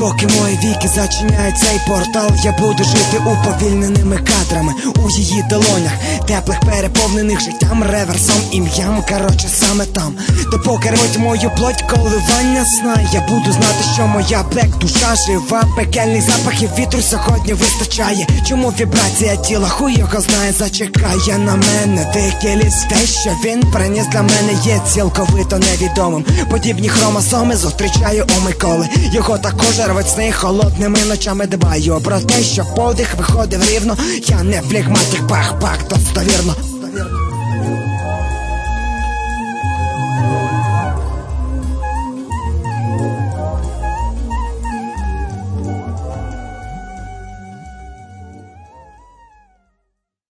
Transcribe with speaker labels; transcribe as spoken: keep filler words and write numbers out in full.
Speaker 1: Поки мої віки зачиняють цей портал, я буду жити уповільненими кадрами у її долонях, теплих, переповнених життям, реверсом, ім'ям, короче, саме там, де поки рвуть мою плоть коливання сна. Я буду знати, що моя блек душа жива, пекельних запахів вітру сьогодні вистачає. Чому вібрація тіла, хуй його знає, зачекає на мене. Дикий ліс, те, що він приніс для мене, є цілковито невідомим. Подібні хромосоми зустрічаю у Миколи, його також рвуть сни, холодними ночами дбаю про те, що подих виходив рівно. Я не флегматик, пах-пах, достовірно.